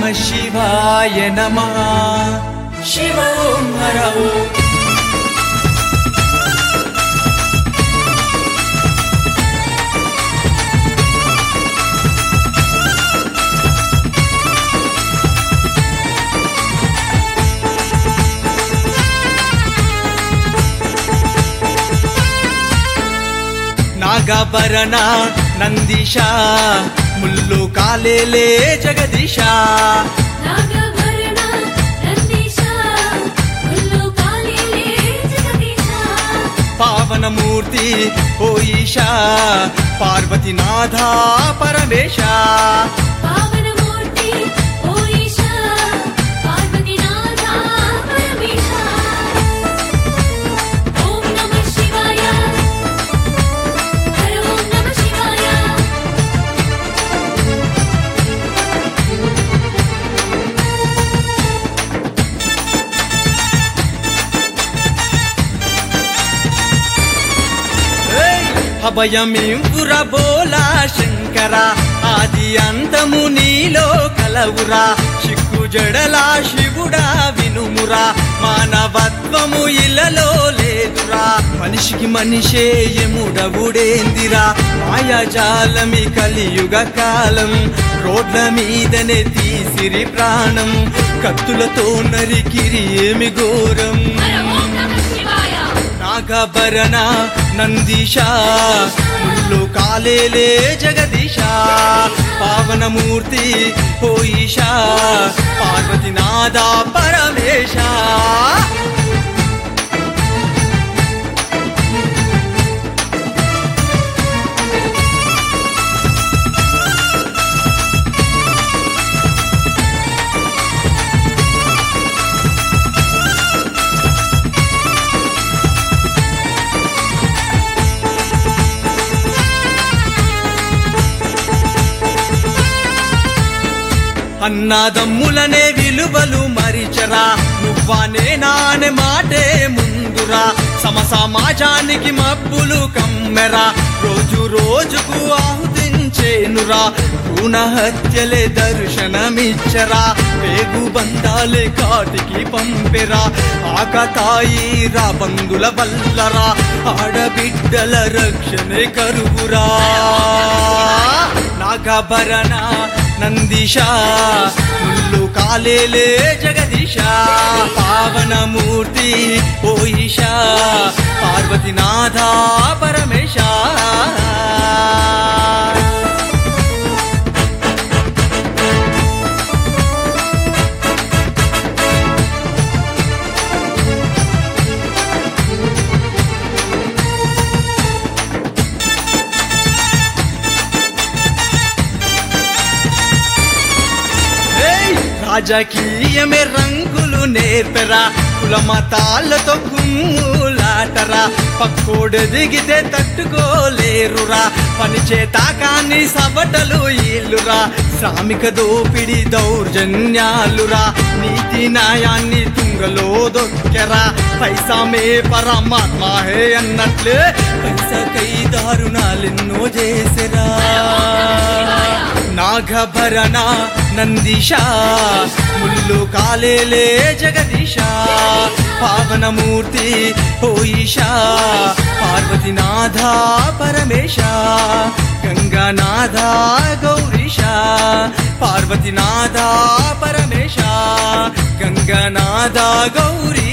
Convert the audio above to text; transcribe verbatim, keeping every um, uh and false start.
शिवाय नमः। शिव ओं हर ओं। नागाभरण नंदीश मुल्लु कालेले जगदीश। नागाभरण नंदीश मुल्लु कालेले जगदीश। पावन मूर्ति ओ ईशा पार्वती नाथा परमेश। पावन मूर्ति ओ ईशा पार्वती नाथा परमेश। ओम नमः शिवाय हर ओम नमः शिवाय। అభయమింపుర బోలా శంకర ఆది అంతము నీలో కలవురా చిక్కు జడలా శివుడా వినుమురా మానవత్వము ఇలలో లేదురా మనిషికి మనిషే ఎముడవుడేందిరా మాయాజాలమి కలియుగ కాలం రోడ్ల మీదనే తీసిరి ప్రాణం కత్తులతో నరికిరి ఏమి ఘోరం ఓం నమః శివాయ। नागाभरण नंदीश मुल्लु कालेले जगदीश। पावन मूर्ति ओ ईशा पार्वती नादा परमेश। అన్నదమ్ములనే విలువలు మరిచరా నువ్వానే నానే మాటే ముందురా సమ సమాజానికి మబ్బులు కమ్మెరా రోజు రోజుకు ఆహుతించేనురా భ్రూణ హత్యలే దర్శనమిచ్చరా పేగు బంధాలే కాటికి పంపెరా ఆకతాయి రా బంధుల వల్లరా ఆడబిడ్డల రక్షణే కరువురా నాగాభరణ नंदीश मुल्लु कालेले जगदीश। पावन मूर्ति ओ ईशा पार्वती नाथा परमेश। రాజకీయమే రంగులు నేర్పెరా కుల మతాలతో కుమ్ములాటరా పక్కోడు దిగితే తట్టుకోలేరురా పని చేత కాని సబటలు ఇల్లురా శ్రామిక దోపిడి దౌర్జన్యాలురా నీతి న్యాయాన్ని తుంగలో దొక్కెరా పైసా మే పరమాత్మ హే అన్నట్లే పైసాకై దారుణాలెన్నో చేసెరా नागाभरण नंदीश मुल्लु कालेले जगदीश। पावन मूर्ति ओ ईशा पार्वती नाथा परमेश। गंगानाथा गौरीश पार्वती नाथा परमेश। गंगानाथा गौरी